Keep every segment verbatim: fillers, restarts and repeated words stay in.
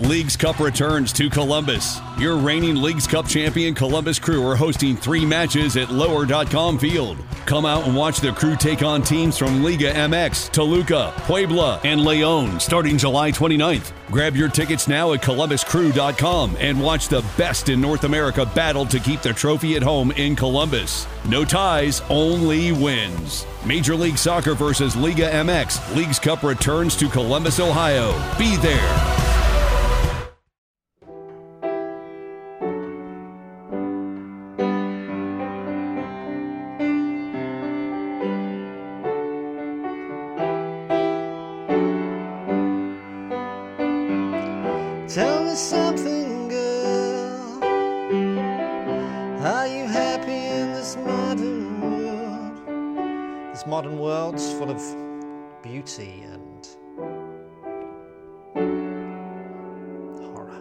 Leagues Cup returns to Columbus. Your reigning Leagues Cup champion Columbus Crew are hosting three matches at lower dot com Field. Come out and watch the Crew take on teams from Liga M X, Toluca, Puebla, and León starting July twenty-ninth. Grab your tickets now at columbus crew dot com and watch the best in North America battle to keep the trophy at home in Columbus. No ties, only wins. Major League Soccer versus Liga M X. Leagues Cup returns to Columbus, Ohio. Be there. Tell me something, girl. Are you happy in this modern world? This modern world's full of beauty and horror.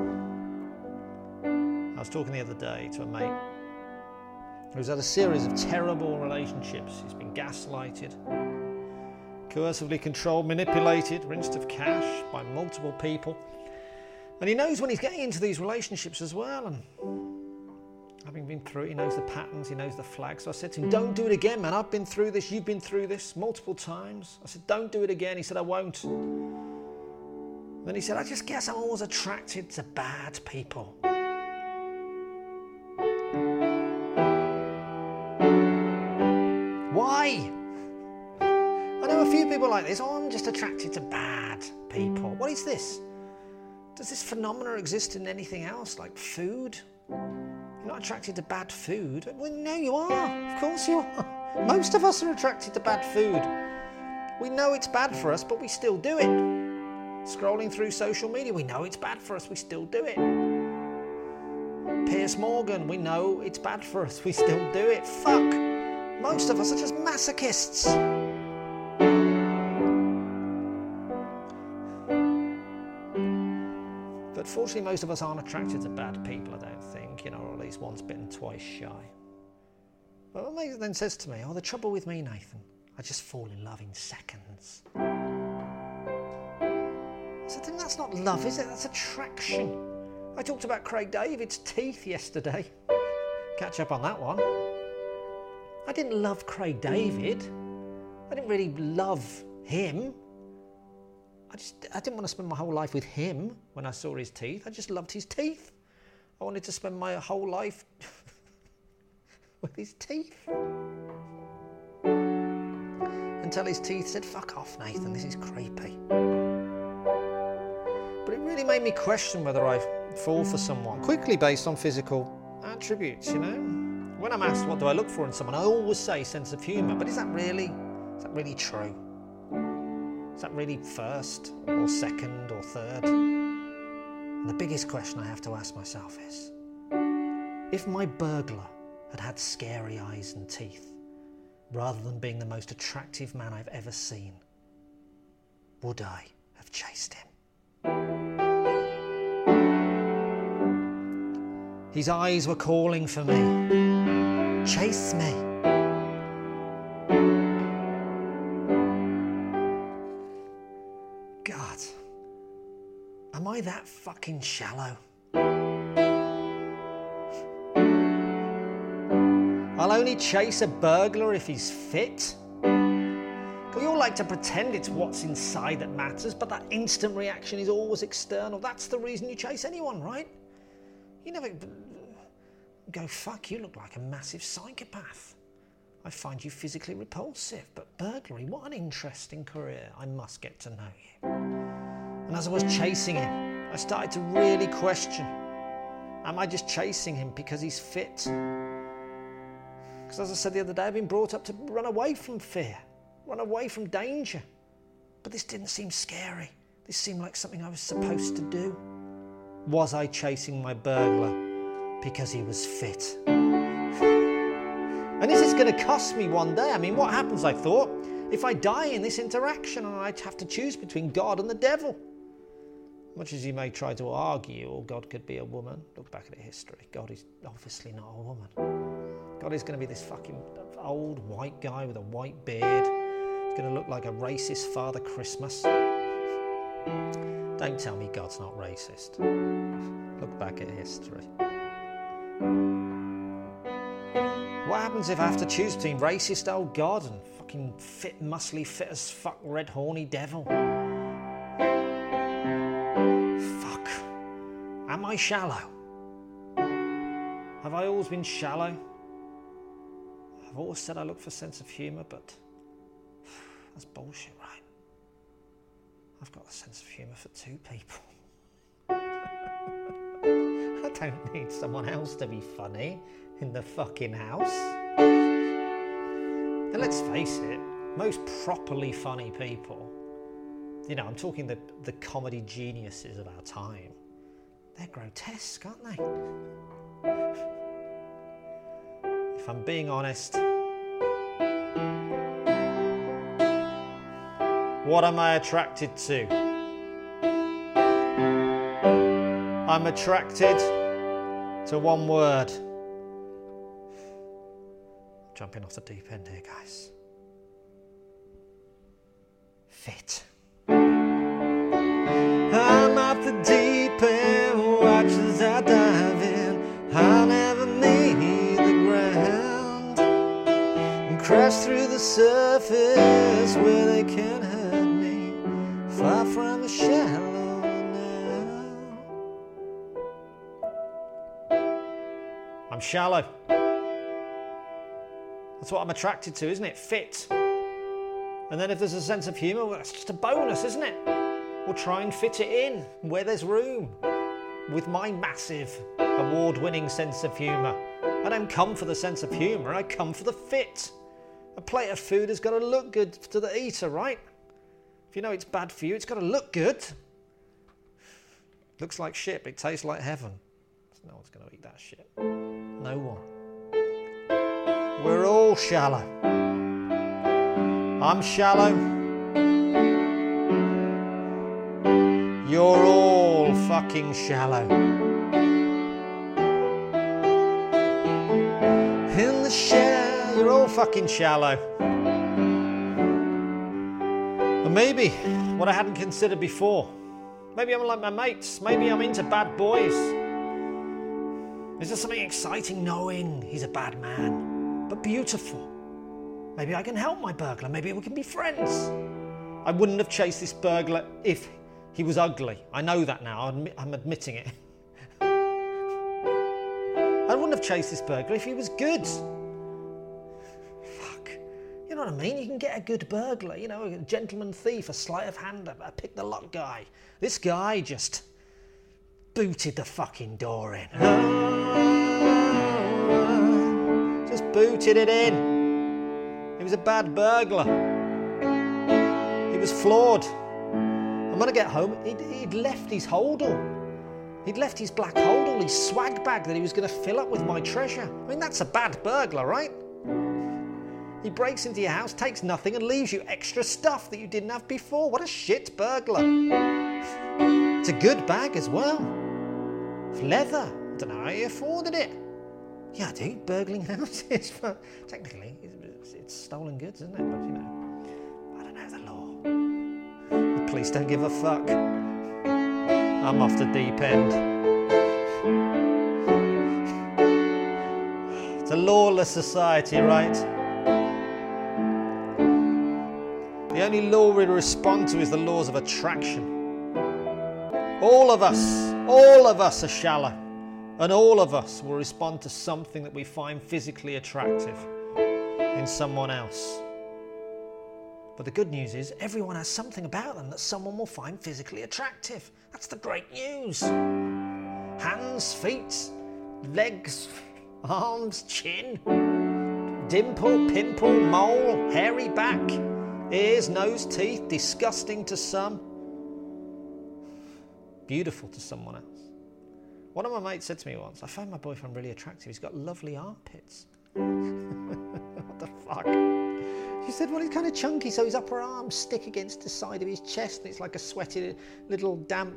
I was talking the other day to a mate who's had a series of terrible relationships. He's been gaslighted, coercively controlled, manipulated, rinsed of cash by multiple people. And he knows when he's getting into these relationships as well, and having been through it, he knows the patterns, he knows the flags. So I said to him, don't do it again, man. I've been through this, you've been through this multiple times. I said, don't do it again. He said, I won't. Then he said, I just guess I'm always attracted to bad people. Why? I know a few people like this. Oh, I'm just attracted to bad people. What is this? Does this phenomena exist in anything else, like food? You're not attracted to bad food? Well, no, you are. Of course you are. Most of us are attracted to bad food. We know it's bad for us, but we still do it. Scrolling through social media, we know it's bad for us, we still do it. Piers Morgan, we know it's bad for us, we still do it. Fuck. Most of us are just masochists. But fortunately, most of us aren't attracted to bad people, I don't think, you know, or at least once bitten, twice shy. But my mate then says to me, oh, the trouble with me, Nathan, I just fall in love in seconds. I said to him, that's not love, is it? That's attraction. I talked about Craig David's teeth yesterday. Catch up on that one. I didn't love Craig David. I didn't really love him. I just, I didn't want to spend my whole life with him when I saw his teeth. I just loved his teeth. I wanted to spend my whole life with his teeth. Until his teeth said, fuck off, Nathan, this is creepy. But it really made me question whether I fall for someone quickly based on physical attributes, you know? When I'm asked what do I look for in someone, I always say sense of humour, but is that really, is that really true? Is that really first or second or third? And the biggest question I have to ask myself is, if my burglar had had scary eyes and teeth, rather than being the most attractive man I've ever seen, would I have chased him? His eyes were calling for me. Chase me. God, am I that fucking shallow? I'll only chase a burglar if he's fit. We all like to pretend it's what's inside that matters, but that instant reaction is always external. That's the reason you chase anyone, right? You never go, fuck, you look like a massive psychopath. I find you physically repulsive, but burglary, what an interesting career. I must get to know you. And as I was chasing him, I started to really question, am I just chasing him because he's fit? Because as I said the other day, I've been brought up to run away from fear, run away from danger. But this didn't seem scary. This seemed like something I was supposed to do. Was I chasing my burglar because he was fit? And is this going to cost me one day? I mean, what happens, I thought, if I die in this interaction and I have to choose between God and the devil? Much as you may try to argue, or God could be a woman, look back at history. God is obviously not a woman. God is going to be this fucking old white guy with a white beard. He's going to look like a racist Father Christmas. Don't Don't tell me God's not racist. Look back at history. What happens if I have to choose between racist old God and fucking fit, muscly, fit as fuck, red, horny devil? Fuck. Am I shallow? Have I always been shallow? I've always said I look for sense of humour, but that's bullshit, right? I've got a sense of humour for two people. I don't need someone else to be funny in the fucking house. And let's face it, most properly funny people, you know, I'm talking the, the comedy geniuses of our time, they're grotesque, aren't they? If I'm being honest, what am I attracted to? I'm attracted to one word. Jumping off the deep end here, guys. Fit. I'm off the deep end, watch as I dive in. I'll never leave the ground and crash through the surface where they can't hurt me. Far from the shallow now. I'm shallow. That's what I'm attracted to, isn't it? Fit. And then if there's a sense of humour, well, that's just a bonus, isn't it? We'll try and fit it in where there's room. With my massive, award-winning sense of humour. I don't come for the sense of humour, I come for the fit. A plate of food has got to look good to the eater, right? If you know it's bad for you, it's got to look good. Looks like shit, but it tastes like heaven. No one's going to eat that shit. No one. We're all shallow. I'm shallow. You're all fucking shallow. In the shell, you're all fucking shallow. And maybe what I hadn't considered before, maybe I'm like my mates, maybe I'm into bad boys. Is there something exciting knowing he's a bad man? But beautiful. Maybe I can help my burglar. Maybe we can be friends. I wouldn't have chased this burglar if he was ugly. I know that now. I'm admitting it. I wouldn't have chased this burglar if he was good. Fuck. You know what I mean? You can get a good burglar. You know, a gentleman thief, a sleight of hand, a pick the lock guy. This guy just booted the fucking door in. Just booted it in. He was a bad burglar. He was flawed. And when I get home, he'd, he'd left his holdall. He'd left his black holdall, his swag bag that he was going to fill up with my treasure. I mean, that's a bad burglar, right? He breaks into your house, takes nothing, and leaves you extra stuff that you didn't have before. What a shit burglar. It's a good bag as well. It's leather. I don't know how he afforded it. Yeah, I do. Burgling houses. Technically, it's, it's stolen goods, isn't it? But, you know, I don't know the law. The police don't give a fuck. I'm off the deep end. It's a lawless society, right? The only law we respond to is the laws of attraction. All of us, all of us are shallow. And all of us will respond to something that we find physically attractive in someone else. But the good news is everyone has something about them that someone will find physically attractive. That's the great news. Hands, feet, legs, arms, chin, dimple, pimple, mole, hairy back, ears, nose, teeth, disgusting to some, beautiful to someone else. One of my mates said to me once, I found my boyfriend really attractive. He's got lovely armpits. What the fuck? She said, well, he's kind of chunky, so his upper arms stick against the side of his chest, and it's like a sweaty little damp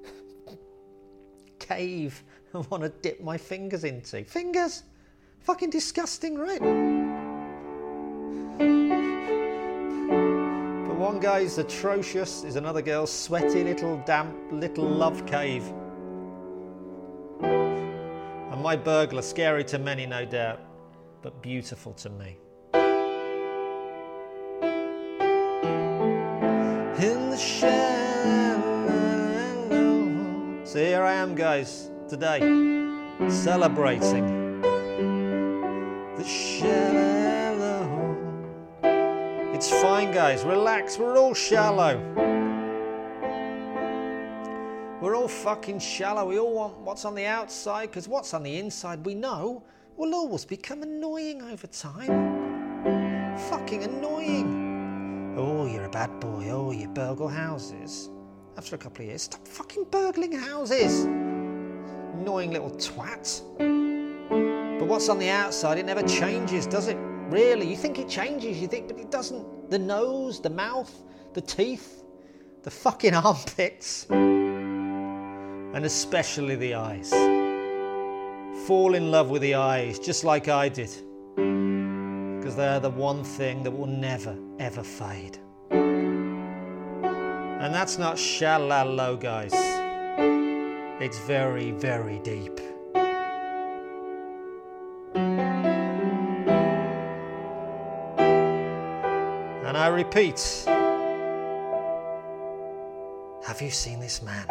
cave I want to dip my fingers into. Fingers? Fucking disgusting, right? But one one guy's atrocious is another girl's sweaty little damp little love cave. And my burglar, scary to many no doubt, but beautiful to me. In the shadow. So here I am, guys, today, celebrating the shallow. It's fine, guys, relax, we're all shallow. We're all fucking shallow. We all want what's on the outside, because what's on the inside we know will always become annoying over time. Fucking annoying. Oh, you're a bad boy. Oh, you burgle houses. After a couple of years, stop fucking burgling houses. Annoying little twat. But what's on the outside, it never changes, does it? Really, you think it changes, you think, but it doesn't. The nose, the mouth, the teeth, the fucking armpits. And especially the eyes. Fall in love with the eyes, just like I did. Because they're the one thing that will never, ever fade. And that's not shallow, guys. It's very, very deep. And I repeat, have you seen this man?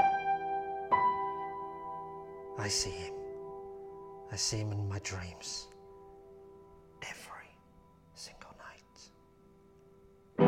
I see him. I see him in my dreams. Every single night.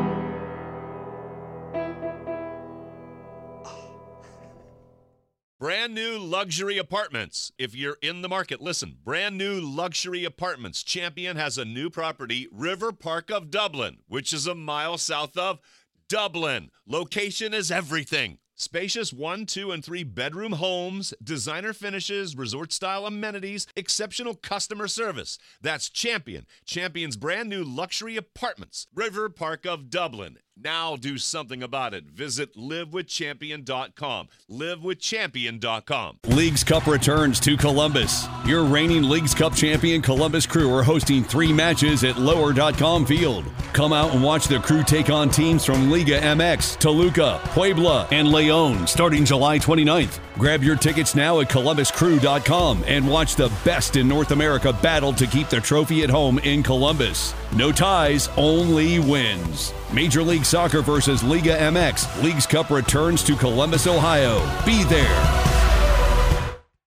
Oh. Brand new luxury apartments. If you're in the market, listen. Brand new luxury apartments. Champion has a new property, River Park of Dublin, which is a mile south of Dublin. Location is everything. Spacious one, two, and three bedroom homes, designer finishes, resort-style amenities, exceptional customer service. That's Champion. Champion's brand new luxury apartments. River Park of Dublin. Now do something about it. Visit live with champion dot com. live with champion dot com. Leagues Cup returns to Columbus. Your reigning Leagues Cup champion Columbus Crew are hosting three matches at lower dot com field. Come out and watch the Crew take on teams from Liga M X, Toluca, Puebla, and Leon starting July twenty-ninth. Grab your tickets now at columbus crew dot com and watch the best in North America battle to keep the trophy at home in Columbus. No ties, only wins. Major League Soccer versus Liga M X. Leagues Cup returns to Columbus, Ohio. Be there.